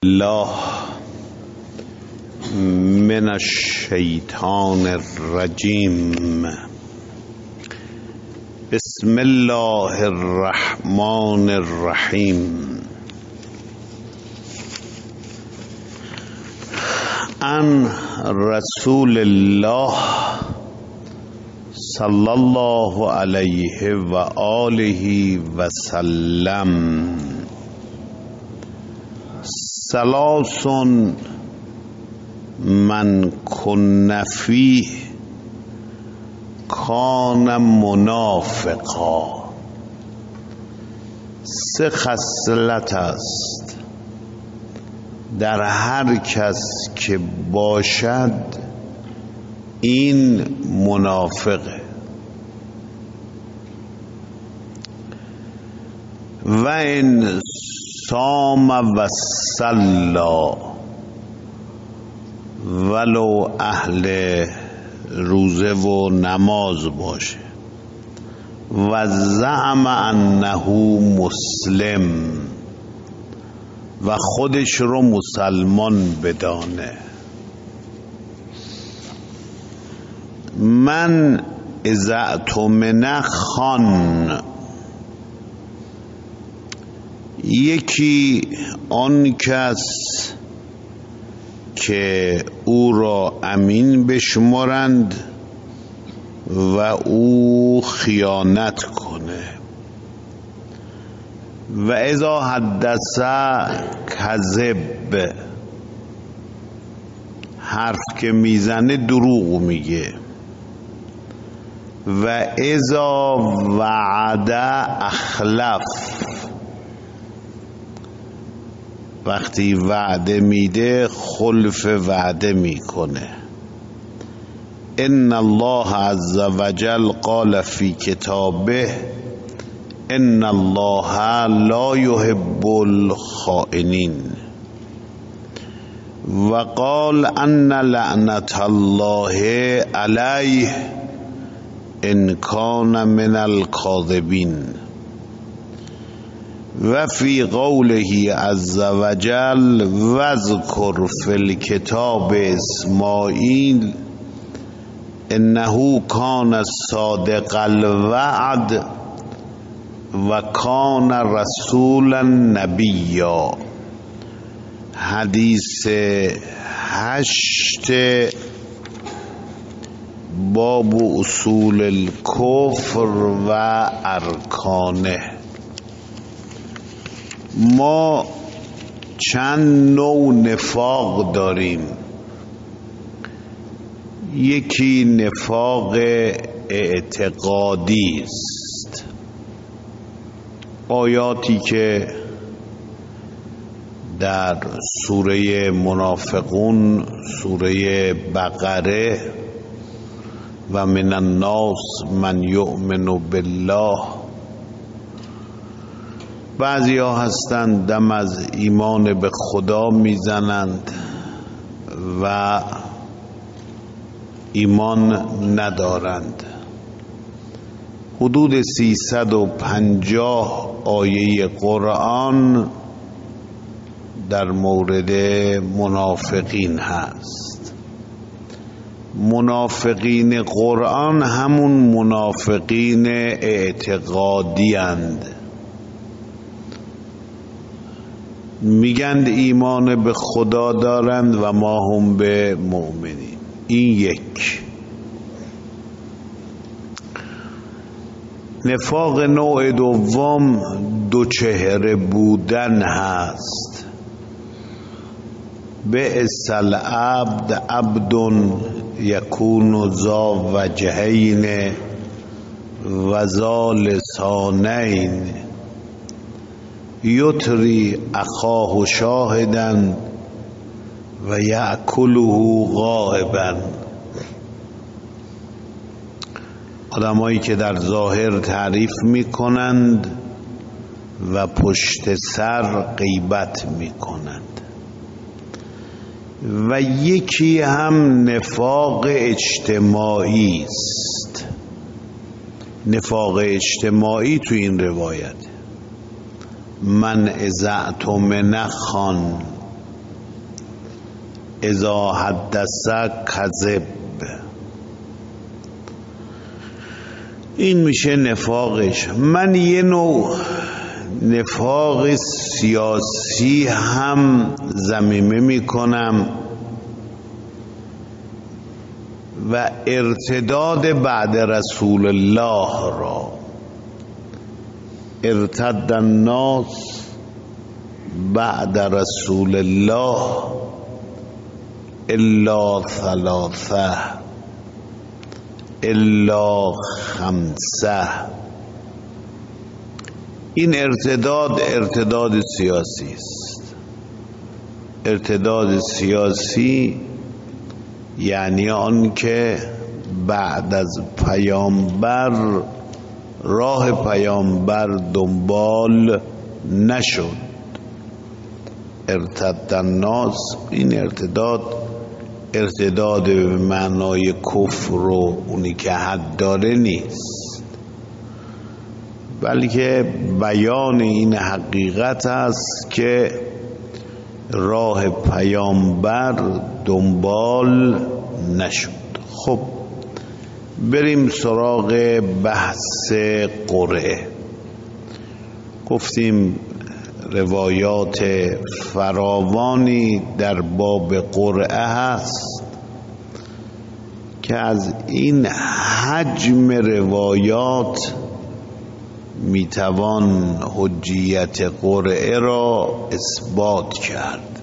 الله من الشیطان الرجیم. بسم الله الرحمن الرحیم. عن رسول الله صلی الله علیه و آله و سلم: ثلاث من کن فیه کان منافقا. سه خصلت است در هر کس که باشد این منافقه. و ان صام و صلا، ولو اهل روزه و نماز باشه، و زعم انه مسلم، و خودش رو مسلمان بدانه. من اذا اؤتمن خان، یکی آن کس که او را امین بشمارند و او خیانت کنه. و اذا حدث کذب، حرف که میزنه دروغ میگه. و اذا وعد اخلف، وقتی وعده میده خلف وعده میکنه. ان الله عز وجل قال فی کتابه ان الله لا يحب الخائنین، و قال ان لعنت الله علیه ان کان من الکاذبین. و فی قوله عز وجل واذکر فی الکتاب اسماعیل انه کان صادق الوعد و کان رسولا نبیا. حدیث 8 باب اصول الکفر و ارکانه. ما چند نوع نفاق داریم. یکی نفاق اعتقادی است. آیاتی که در سوره منافقون، سوره بقره و من الناس من یؤمن بالله، بعضی ها هستند دم از ایمان به خدا میزنند و ایمان ندارند. حدود 350 آیه قرآن در مورد منافقین هست. منافقین قرآن همون منافقین اعتقادی اند. میگند ایمان به خدا دارند و ما هم به مؤمنیم. این یک. نفاق نوع دوم دو چهره بودن هست. بئس العبد عبد یکون ذا وجهین و ذا لسانین یطری اخاه شاهدا و یأکله غائبا. آدمایی که در ظاهر تعریف میکنند و پشت سر غیبت میکنند. و یکی هم نفاق اجتماعی است. نفاق اجتماعی تو این روایت من اذا اؤتمن خان، اذا حدث کذب. این میشه نفاقش. من یه نوع نفاق سیاسی هم ضمیمه میکنم و ارتداد بعد رسول الله را. ارتد الناس بعد رسول الله الا ثلاثه الا خمسه. این ارتداد سیاسی است. ارتداد سیاسی یعنی آن که بعد از پیامبر راه پیامبر دنبال نشد. ارتد الناس، این ارتداد به معنای کفر و اونی که حد داره نیست، بلکه بیان این حقیقت است که راه پیامبر دنبال نشد. خب بریم سراغ بحث قرعه. گفتیم روایات فراوانی در باب قرعه هست که از این حجم روایات میتوان حجیت قرعه را اثبات کرد.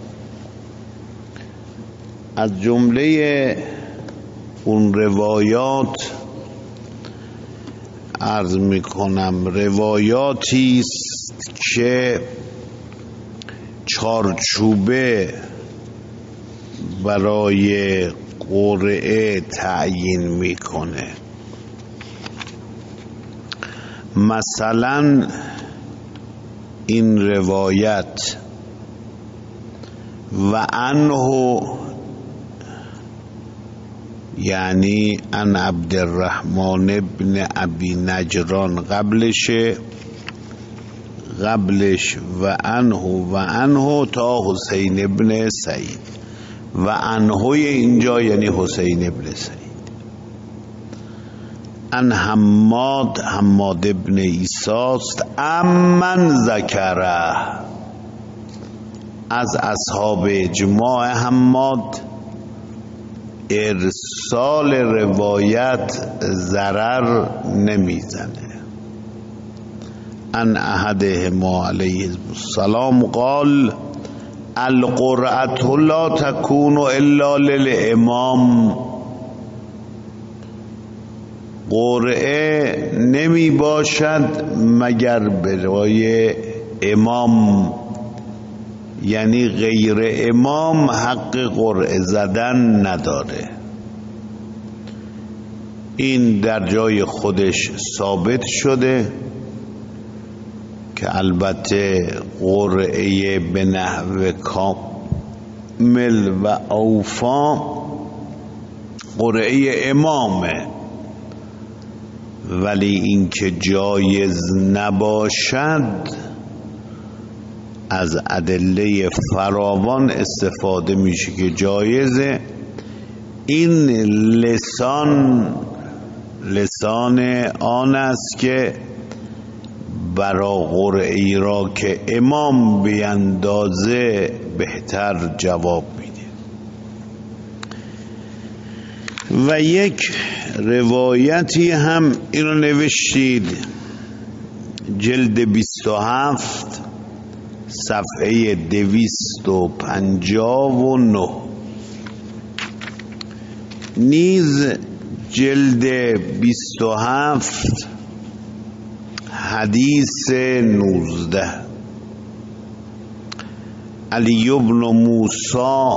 از جمله اون روایات عرض میکنم روایاتی است که چارچوبه برای قرعه تعیین میکنه. مثلا این روایت و عنه، یعنی ان عبدالرحمن ابن ابی نجران قبلش و عنه تا حسین ابن سعید. و عنه اینجا یعنی حسین ابن سعید. ان حماد ابن ایساست امن ذکره، از اصحاب اجماع حماد ارسال روایت ضرر نمیزنه. ان احدهما علیه السلام قال القرعة لا تكون الا للامام. قرعه نمی باشد مگر برای امام، یعنی غیر امام حق قرعه زدن نداره. این در جای خودش ثابت شده که البته قرعه به نحو کامل و اوفا قرعه امامه، ولی این که جایز نباشد از ادله فراوان استفاده میشه که جایزه. این لسان آن است که برای قرعه‌ای را که امام بیندازه بهتر جواب میده. و یک روایتی هم اینو نوشتید جلد 27 صفحه 259، نیز جلد 27 حدیث 19. علی ابن موسی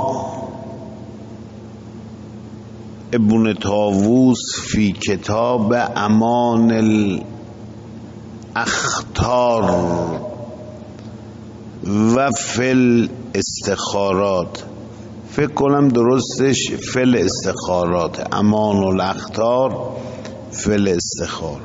ابن طاووس فی کتاب امان الاخطار و فل استخارات، فکر کنم درستش فل استخارات، امان الاخطار فل استخارات،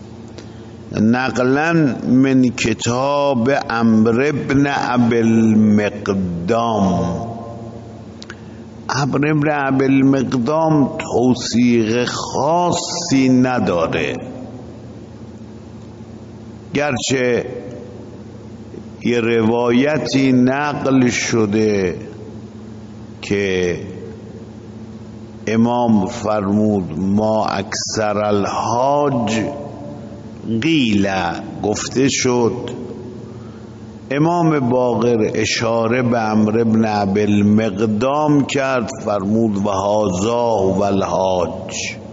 نقلا من کتاب عمرو بن ابی المقدام. عمرو بن ابوالمقدام توثیق خاصی نداره، گرچه یه روایتی نقل شده که امام فرمود ما اکثر الحاج قیل، گفته شد. امام باقر اشاره به عمرو بن ابوالمقدام کرد، فرمود و هذا هو الحاج.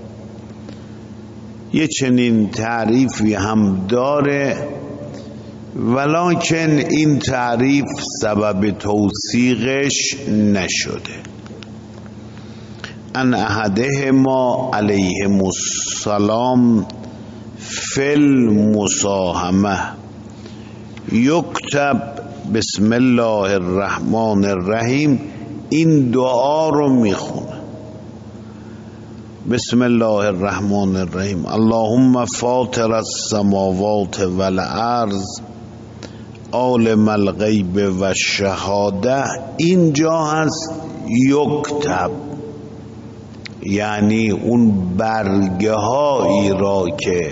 یه چنین تعریفی هم داره، ولکن این تعریف سبب توثیقش نشده. ان احدهما علیهم السلام فی المصاحمه یکتب بسم الله الرحمن الرحیم. این دعا رو میخونه، بسم الله الرحمن الرحیم اللهم فاطر السماوات والارض عالم الغیب و الشهاده. اینجا هست یکتب، یعنی اون برگه هایی را که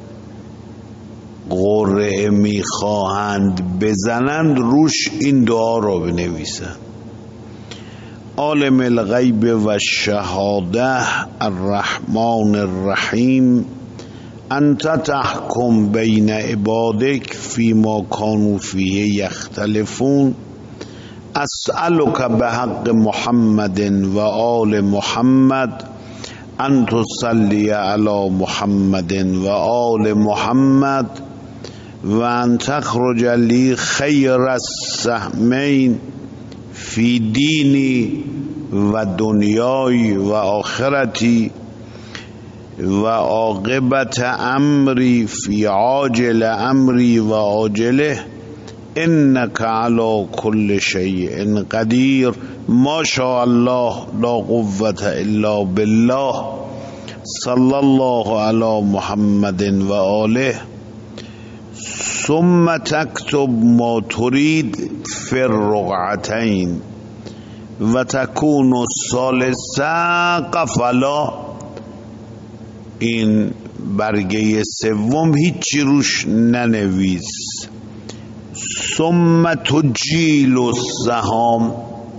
قرعه میخواهند بزنند روش این دعا را بنویسند. عالم الغیب و الشهاده الرحمن الرحیم انت تحکم بین عبادک فیما کانوا فیه یختلفون اسألک بحق محمد و آل محمد ان تصلی علی محمد و آل محمد و ان تخرج لی خیر السهمین فی دینی و دنیای و آخرتی و عاقبت امری فی عاجل امری و عاجله انک علی کل شیء قدیر ما شاء الله لا قوة الا بالله صلی الله علی محمد و آله. ثم تكتب ما تريد في الرقعتين و تكون الثالثه قفلا. این برگه سوم هیچی روش ننویس. ثم تجیل السهام،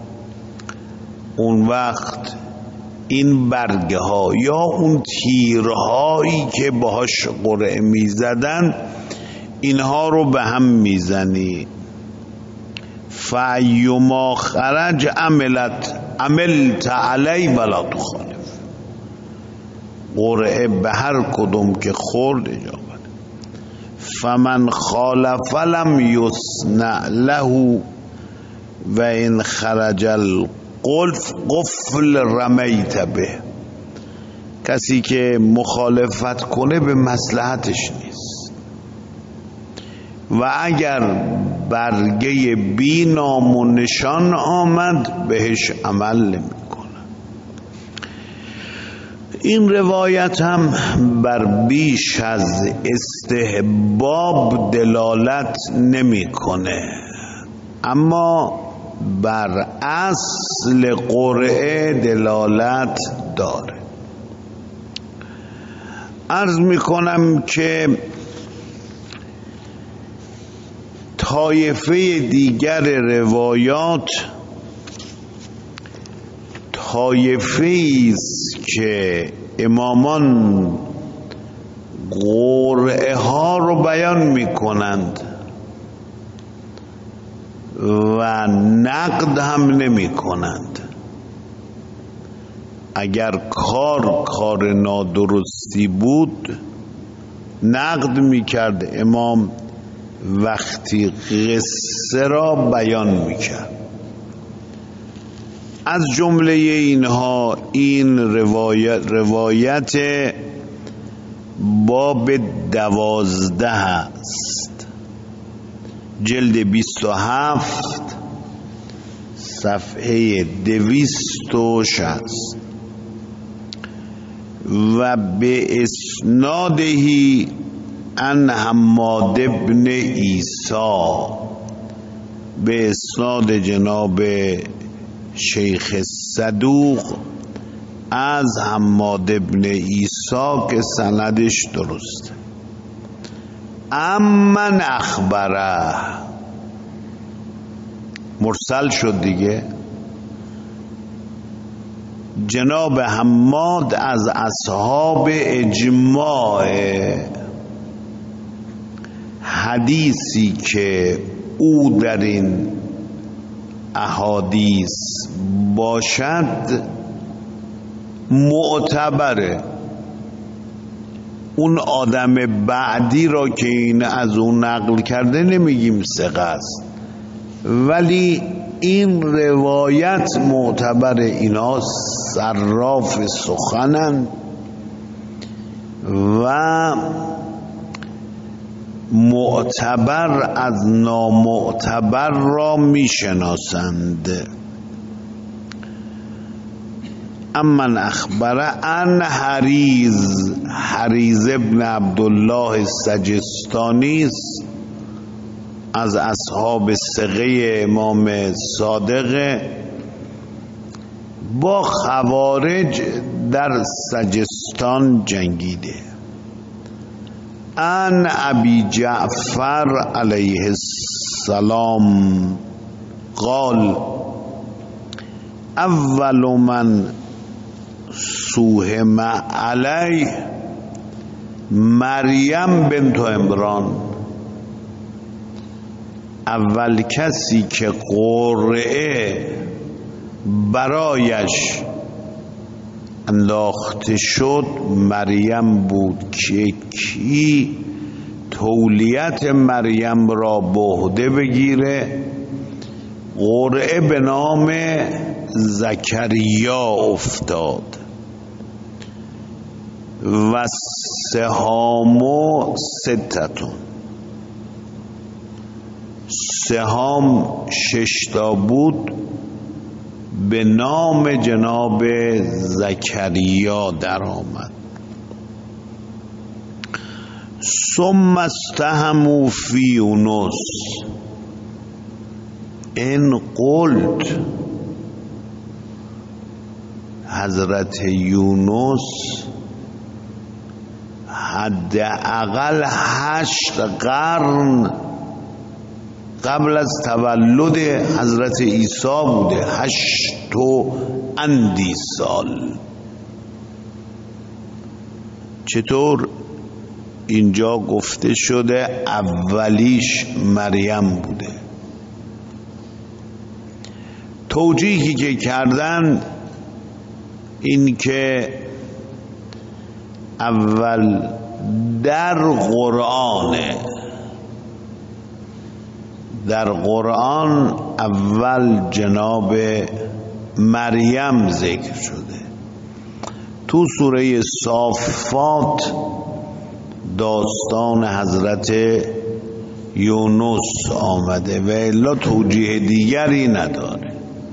اون وقت این برگه ها یا اون تیرهایی که باهاش قرعه میزدن اینها رو به هم میزنی. فایما خرج عملت علی ولا تخالف. قرعه به هر کدوم که خورد اجابت. فمن خالف لم یصنع له و این خرج القفل رمیت به. کسی که مخالفت کنه به مصلحتش نیست و اگر برگه بی نام و نشان آمد بهش عمل نمی کنه. این روایت هم بر بیش از استحباب دلالت نمی کنه، اما بر اصل قرعه دلالت داره. عرض می کنم که طایفه دیگر روایات طایفه است که امامان قرعه ها رو بیان می کنند و نقد هم نمی کنند. اگر کار نادرستی بود نقد می کرد امام وقتی قصه را بیان می کرد. از جمله اینها این روایت باب 12 است، جلد 27 صفحه 260 و به اسنادهی ان حماد ابن عیسی، به اسناد جناب شیخ صدوق از حماد ابن عیسی که سندش درسته. امن اخبره مرسل شد دیگه. جناب حماد از اصحاب اجماع، حدیثی که او در این احادیث باشد معتبره. اون آدم بعدی را که این از اون نقل کرده نمیگیم ثقه است، ولی این روایت معتبر. اینا صراف سخنن و معتبر از نامعتبر را میشناسند. امن اخبره ان حریز ابن عبدالله سجستانی از اصحاب ثقه امام صادق، با خوارج در سجستان جنگیده. ان ابی جعفر علیه السلام قال اول من سوهم علی مریم بنت عمران، اول کسی که قرعه برایش انداخته شد مریم بود که کی تولیت مریم را به عهده بگیره. قرعه به نام زکریا افتاد و سهام ستتون، سهام 6 تا بود، به نام جناب زکریا در آمد. ثم استهموا فی یونس ان قلت، حضرت یونس حداقل 8 قرن قبل از تولد حضرت عیسی بوده، 8 و اندی سال. چطور؟ اینجا گفته شده اولیش مریم بوده. توجیهی که کردن این که اول در قرآن اول جناب مریم ذکر شده. تو سوره صافات داستان حضرت یونس آمده و الا توجیه دیگری نداره.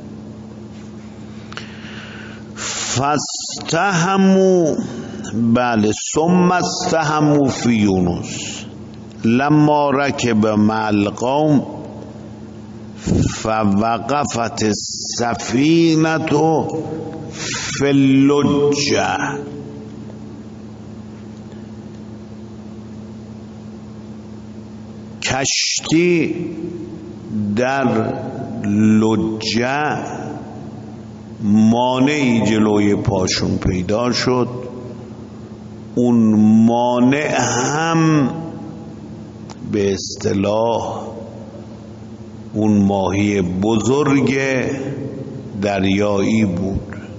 فاستهموا، بله، ثم استهموا فی یونس لما رکب مع القوم فوقفت السفینه فی اللجه. کشتی در لجه مانعی جلوی پاشون پیدا شد. اون مانع هم به اصطلاح اون ماهی بزرگ دریایی بود.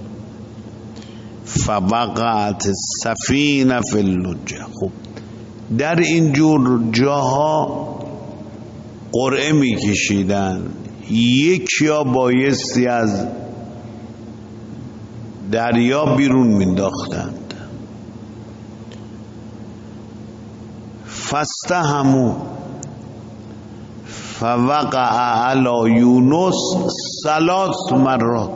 فوقعت السفینه فی اللجه. خب در اینجور جاها قرعه میکشیدن، یکیا بایستی از دریا بیرون مینداختند. فاستهموا فوقع علی یونس 3 مرات،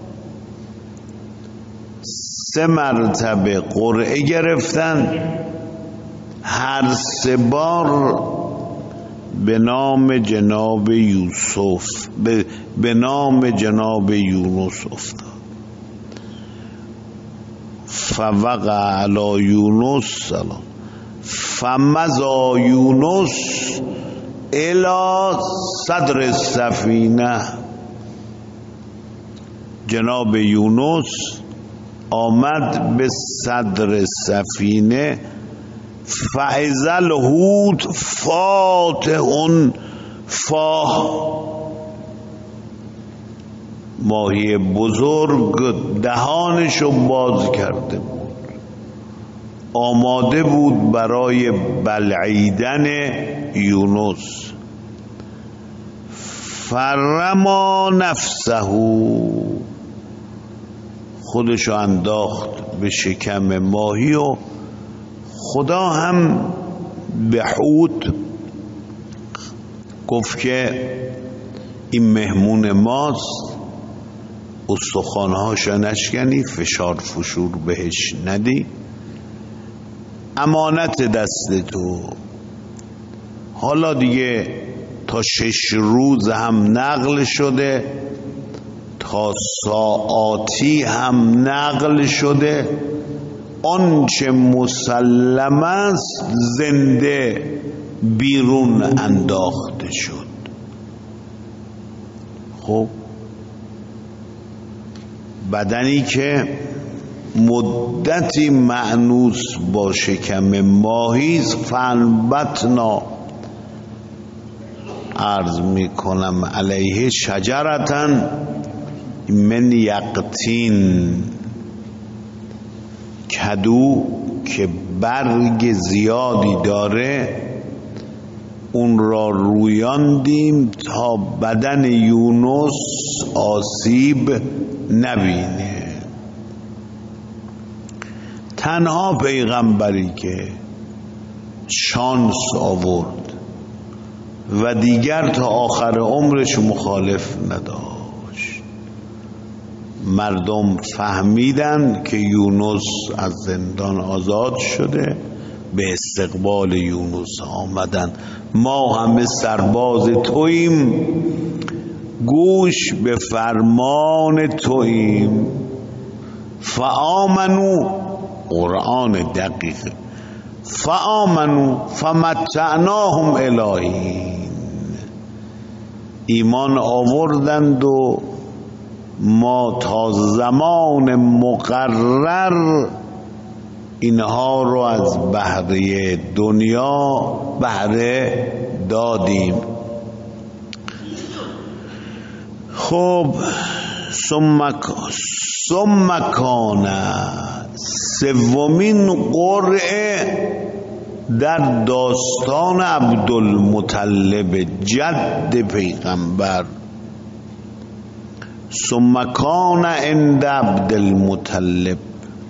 3 مرتبه قرعه گرفتن، هر 3 بار به نام جناب یوسف به نام جناب یونس افتاد. فوقع علی یونس سلام فمضی یونس الی صدر السفینه. جناب یونس آمد به صدر سفینه. فاذا الحوت فاتح فاه. ماهی بزرگ دهانشو باز کرده بود، آماده بود برای بلعیدن یونس. فرما نفسه، خودشو انداخت به شکم ماهی و خدا هم به حوت گفت که این مهمون ماست، استخوانهاشو نشکنی، فشار فشور بهش ندی، امانت دست تو. حالا دیگه تا 6 روز هم نقل شده، تا ساعاتی هم نقل شده. آنچه مسلم است زنده بیرون انداخته شد. خب بدنی که مدتی مأنوس با شکم ماهی است، فانبتنا عرض می کنم علیه شجرتن من یقطین، کدو که برگ زیادی داره، اون را رویاندیم تا بدن یونس آسیب نبینه. تنها پیغمبری که شانس آورد و دیگر تا آخر عمرش مخالف نداشت. مردم فهمیدن که یونس از زندان آزاد شده، به استقبال یونس آمدن. ما همه سرباز توییم، گوش به فرمان توییم. فآمنو، قرآن دقیقه، فآمنو فمتعناهم الهین، ایمان آوردند و ما تا زمان مقرر اینها رو از بهره دنیا بهره دادیم. خب ثم کان، سومین قرعه در داستان عبدالمطلب جد پیغمبر. ثم کان عند عبدالمطلب،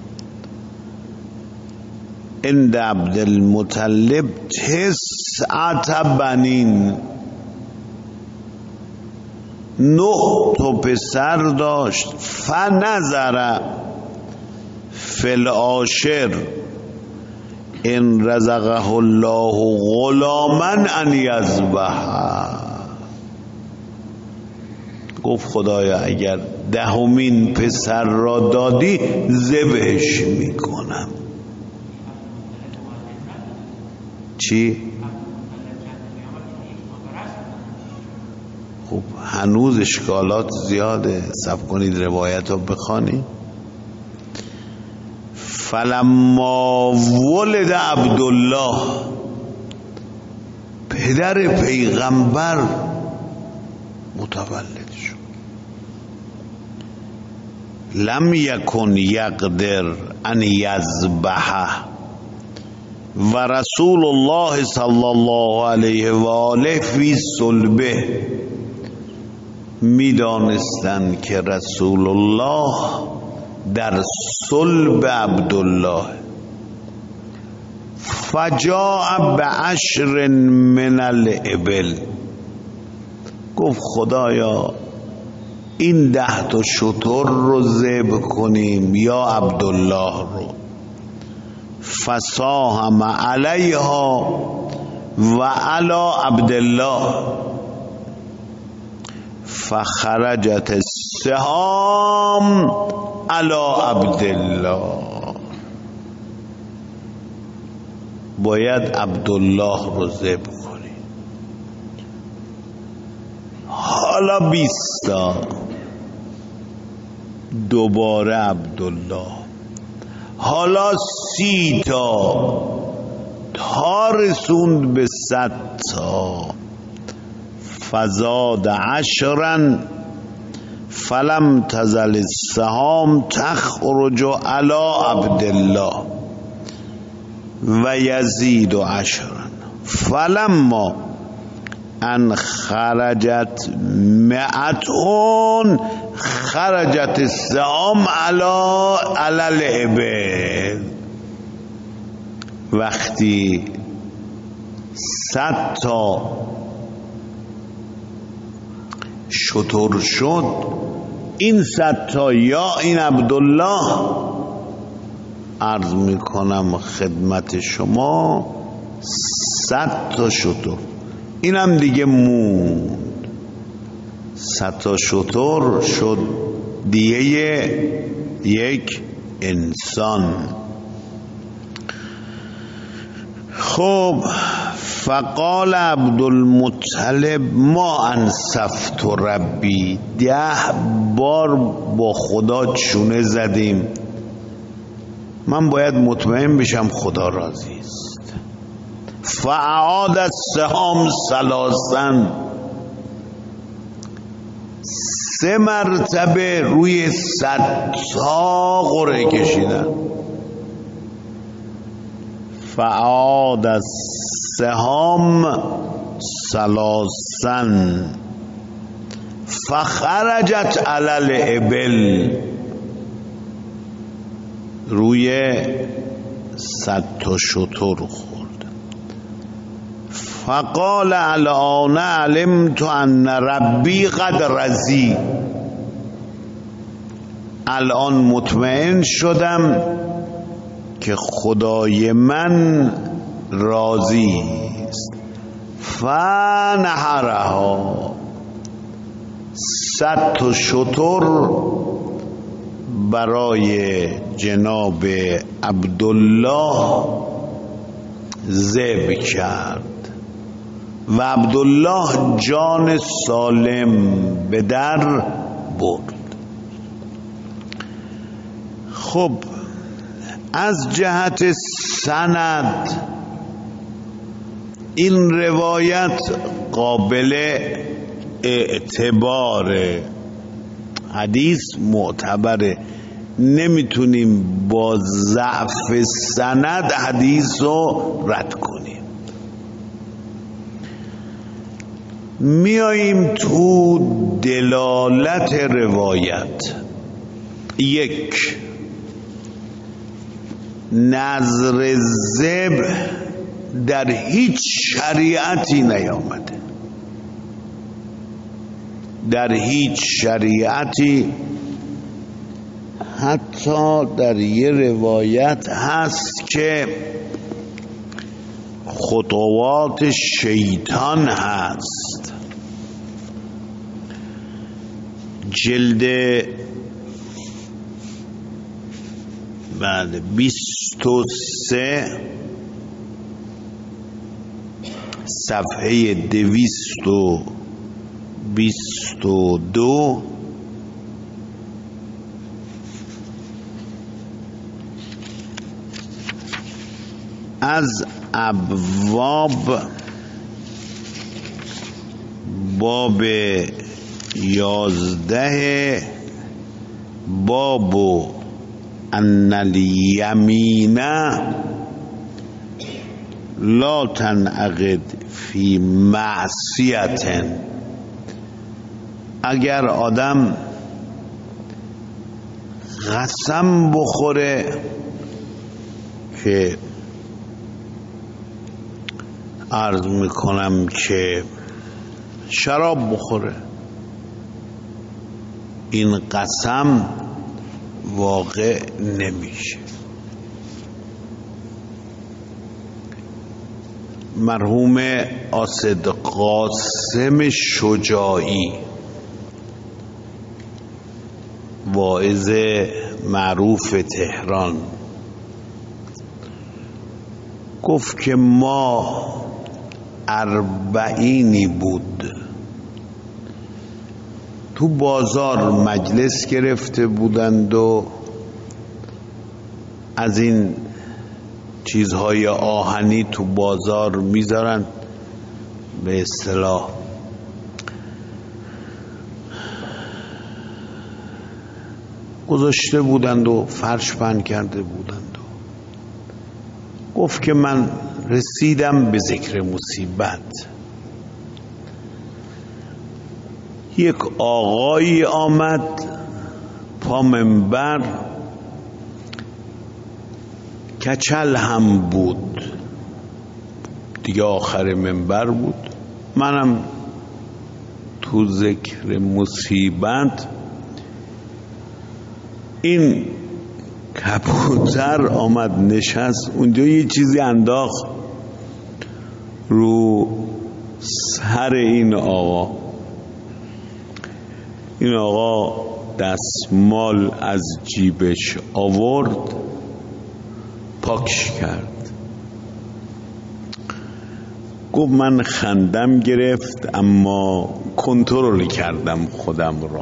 عند عبدالمطلب 9 بنین، 9 تا پسر داشت. فنظر فی العاشر ان رزقه الله غلاما ان یذبح. گفت خدایا اگر 10مین پسر را دادی ذبحش میکنم. چی؟ خب هنوز اشکالات زیاده، صبر کنید روایت رو بخوانید. فلما ولد عبدالله، پدر پیغمبر متولد شد. لم یکن یقدر ان یذبحه و رسول الله صلی الله علیه و آله فی صلبه. میدانستن که رسول الله در صلب عبدالله. فجاء ب10 من الابل، گفت خدایا این 10 تا شتر رو ذبح کنیم یا عبدالله رو. فساهم علیها و علی عبدالله فخرجت السهام علی عبدالله. باید عبدالله رو ذبح کنی. حالا 20 تا دوباره عبدالله، حالا 30 تا رسوند به 100 تا. فزاد 10 فلم تزل السهام تخرج علی عبدالله و یزید 10 فلما ان خرجت 100 خرجت السهام علی الابل. وقتی 100 تا شتر شد، این 100 تا یا این عبدالله، عرض میکنم خدمت شما 100 تا شتر، اینم دیگه موند. 100 تا شتر شد دیگه یک انسان. خب فقال عبدالمطلب ما انصفت ربی، 10 بار با خدا چونه زدیم، من باید مطمئن بشم خدا راضی است. فعاد السهام 3 3 مرتبه روی 100 تا قرعه کشیدن. فعاد السهام 3 فخرجت علی الابل، روی 100 تا شتر خورد. فقال الان علمت ان ربی قد رضی، الان مطمئن شدم که خدای من راضی است. فنحرها، 100 تا شتر برای جناب عبدالله ذبح کرد و عبدالله جان سالم به در برد. خب از جهت سند این روایت قابل اعتباره، حدیث معتبره، نمیتونیم با ضعف سند حدیث رو رد کنیم. میاییم تو دلالت روایت. 1 نظر ذبح در هیچ شریعتی نیامده، در هیچ شریعتی. حتی در یه روایت هست که خطوات شیطان هست، جلد 23 صفحه 222 از ابواب باب 11 باب ان الیمین لا تنعقد فی معصیت، اگر آدم قسم بخوره که عرض میکنم که شراب بخوره، این قسم واقع نمیشه. مرحوم آصد قاسم شجاعی، واعظ معروف تهران، گفت که ما 40 بود تو بازار مجلس گرفته بودند و از این چیزهای آهنی تو بازار میذارن، به اصطلاح گذاشته بودند و فرش پهن کرده بودند. گفت که من رسیدم به ذکر مصیبت، یک آقایی آمد پا منبر، کچل هم بود دیگه، آخر منبر بود. منم تو ذکر مصیبت، این کبوتر آمد نشست اونجا، یه چیزی انداخت رو سر این آقا. این آقا دستمال از جیبش آورد، پاکش کرد. گفت من خندم گرفت اما کنترل کردم خودم را،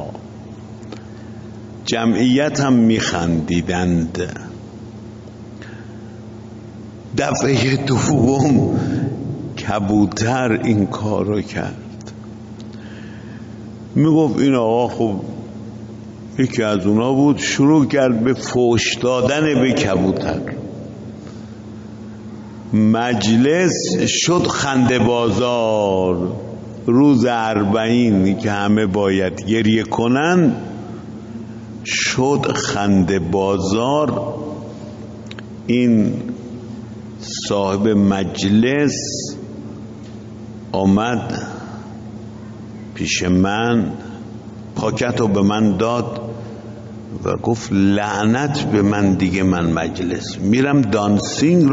جمعیت هم میخندیدند. دفعه دوم کبوتر این کارو کرد. میگفت این آقا خب یکی از اونا بود، شروع کرد به فحش دادن به کبوتر. مجلس شد خنده بازار. روز 40 که همه باید گریه کنن شد خنده بازار. این صاحب مجلس آمد پیش من، پاکتو به من داد و گفت لعنت به من دیگه، من مجلس میرم دانسینگ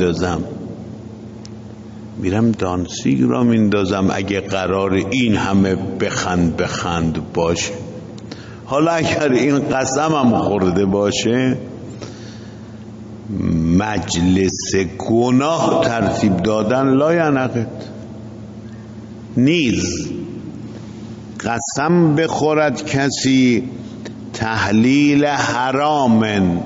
را میندازم اگه قرار این همه بخند باشه. حالا اگر این قسمم خورده باشه، مجلس گناه ترتیب دادن لاینقت نیز. قسم بخورد کسی تحلیل حرامن،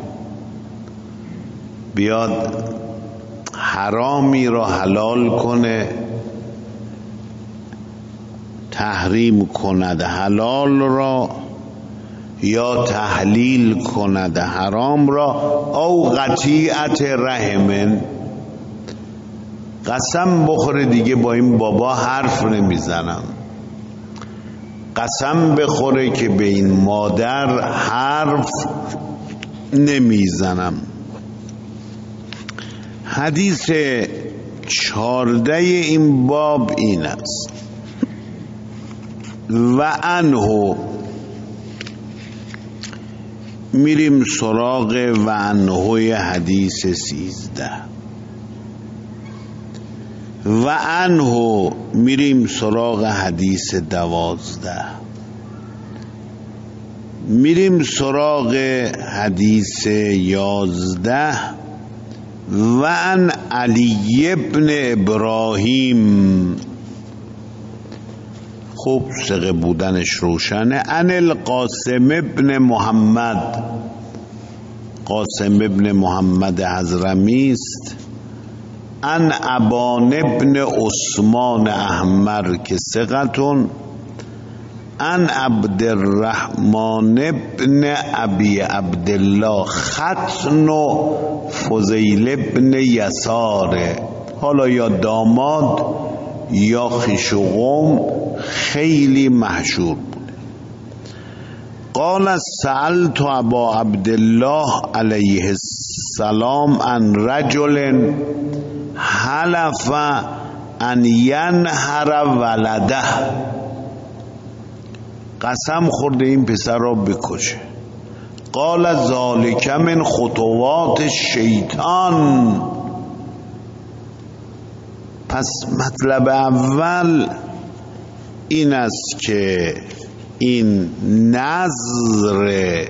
بیاد حرامی را حلال کنه، تحریم کند حلال را یا تحلیل کند حرام را، او قطیعت رحمن. قسم بخوره دیگه با این بابا حرف نمیزنم، قسم بخوره که به این مادر حرف نمیزنم. حدیث 14 این باب این است: و عنه، میریم سراغ و عنه حدیث 13. و عنه میریم سراغ حدیث 12. میریم سراغ حدیث 11. و عن علی ابن ابراهیم، خوب ثقه بودنش روشنه. عن القاسم ابن محمد، قاسم ابن محمد حضرمی است. عن ابان ابن عثمان احمر که ثقتون. عن عبدالرحمن ابن ابی عبدالله ختن فضیل ابن یساره، حالا یا داماد یا خویش و قوم، خیلی مشهور بود. قال سألت ابا عبدالله علیه السلام عن رجل حلف ان ینهر ولده، قسم خورده این پسر را بکشه. قال ذالک من خطوات شیطان، پس مطلب اول این است که این نظر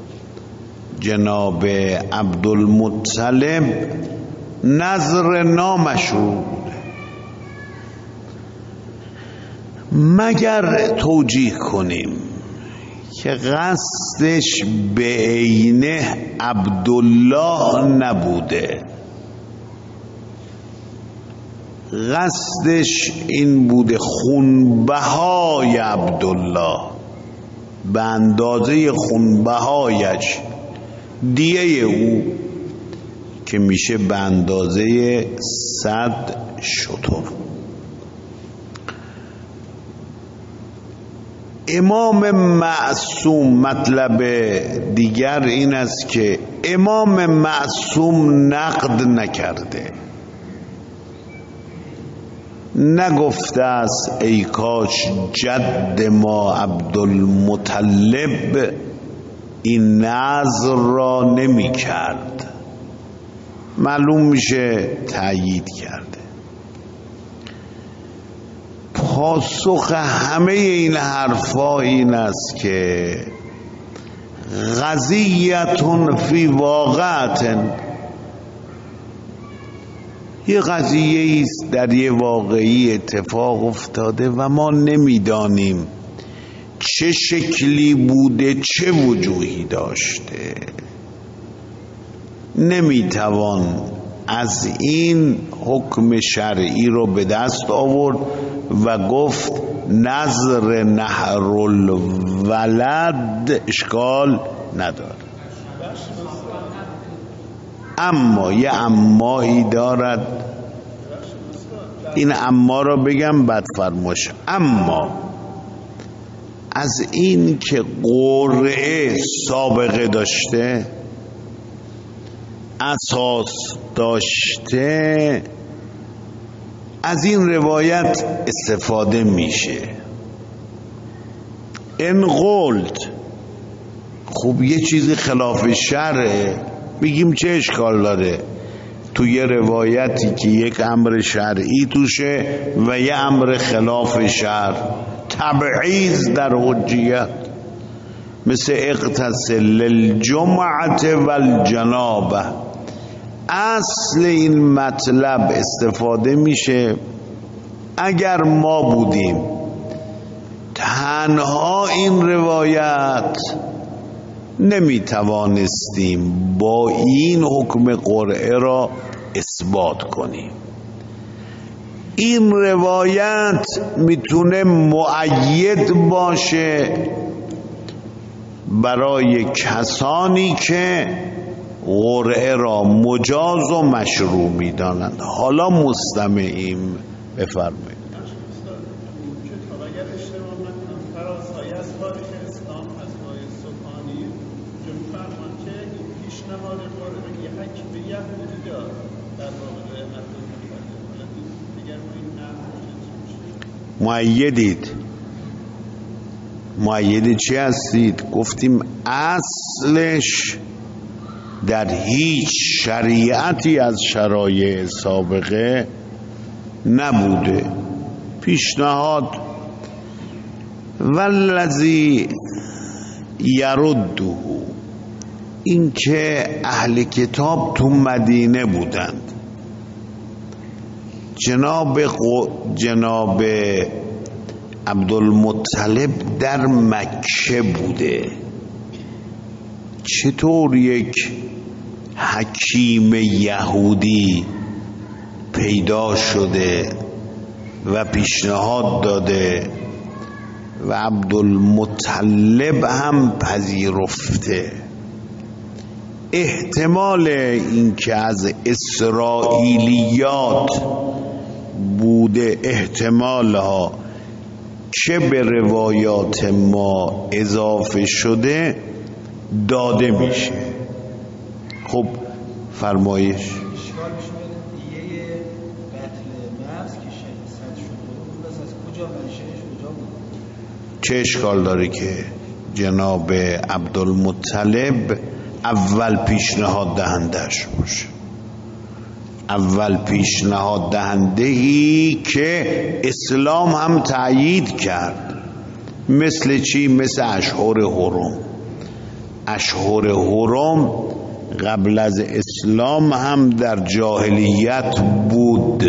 جناب عبدالمطلب نظر نامشروع، مگر توجیه کنیم که قصدش به عینه عبدالله نبوده، قصدش این بوده خونبهای عبدالله به اندازه خونبهایش، دیه او که میشه به اندازه 100 شتر. امام معصوم، مطلب دیگر این است که امام معصوم نقد نکرده، نگفته است ای کاش جد ما عبدالمطلب این نظر را نمی کرد، معلوم میشه تأیید کرده. پاسخ همه این حرفا این است که قضیتون فی واقعتن، یه قضیه است در یه واقعی اتفاق افتاده و ما نمیدانیم چه شکلی بوده، چه وجوهی داشته، نمیتوان از این حکم شرعی رو به دست آورد و گفت نظر نحر الولد اشکال نداره. اما یه امایی دارد، این اما را بگم بعد فرماش. اما از این که قرعه سابقه داشته، اساس داشته، از این روایت استفاده میشه. ان قلت، خب یه چیزی خلاف شرعه، بگیم چه اشکال داره تو یه روایتی که یک امر شرعی توشه و یه امر خلاف شرع، تبعیض در حجیت، مثل اغتسل للجمعة والجنابه. اصل این مطلب استفاده میشه اگر ما بودیم تنها این روایت نمیتوانستیم با این حکم قرعه را اثبات کنیم. این روایت میتونه مؤید باشه برای کسانی که قرعه را مجاز و مشروع میدانند. حالا مستمعیم بفرمایید. مؤیدید، مؤید چی هستید؟ گفتیم اصلش در هیچ شریعتی از شرایع سابقه نبوده، پیشنهاد. والذی یرده، این که اهل کتاب تو مدینه بودند، جناب عبدالمطلب در مکه بوده. چطور یک حکیم یهودی پیدا شده و پیشنهاد داده و عبدالمطلب هم پذیرفته؟ احتمال اینکه از اسرائیلیات بوده، احتمال ها که به روایات ما اضافه شده داده میشه. خب فرمایش. اشکال میشه دیگه قتل نفس که 100 شده بود، از کجا منشأش کجا بود؟ چه اشکال داره که جناب عبدالمطلب اول پیشنهاد دهندش باشه؟ اول پیشنهاد دهنده‌ای که اسلام هم تأیید کرد. مثل چی؟ مثل اشهر حرم. اشهر حرم قبل از اسلام هم در جاهلیت بود.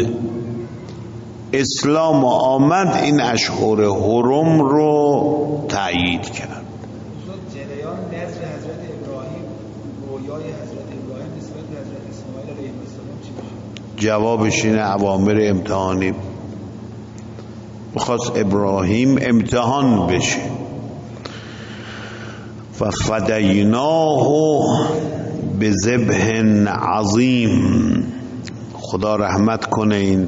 اسلام آمد این اشهر حرم رو تأیید کرد. جریان نظر حضرت ابراهیم، رویای حضرت ابراهیم نسبت به حضرت اسماعیل علیه السلام چی میشه؟ جوابش اینه اوامر امتحانی. بخواست ابراهیم امتحان بشه. و فدیناه بذبح عظیم. خدا رحمت کنه این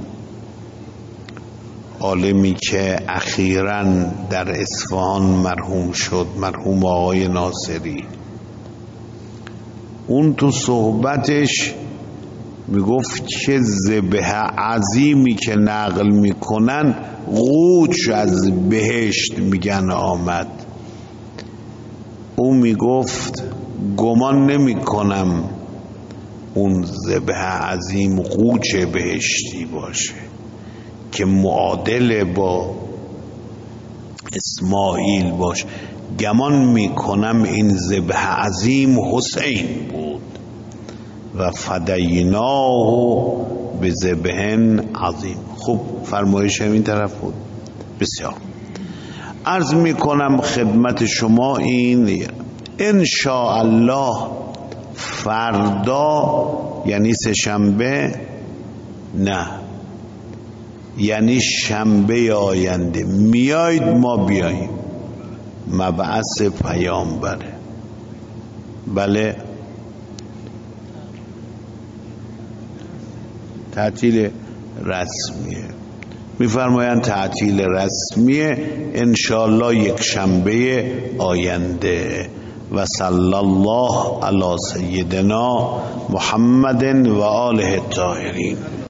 عالمی که اخیراً در اصفهان مرحوم شد، مرحوم آقای ناصری. اون تو صحبتش میگفت که ذبح عظیمی که نقل میکنن قوچ از بهشت میگن آمد. او میگفت گمان نمی کنم اون ذبح عظیم قوچ بهشتی باشه که معادل با اسماعیل باشه. گمان میکنم این ذبح عظیم حسین بود. و فدیناه بذبح عظیم. خب فرمایش این طرف بود. بسیار عرض میکنم خدمت شما این ان شاء الله فردا، یعنی سه شنبه، نه یعنی شنبه آینده میاید، ما بیاییم. مبعث پیامبره. بله تعطیل رسمیه. میفرمایند تعطیل رسمیه انشاءالله یک شنبه آینده. و صلی الله علی سیدنا محمد و آله الطاهرین.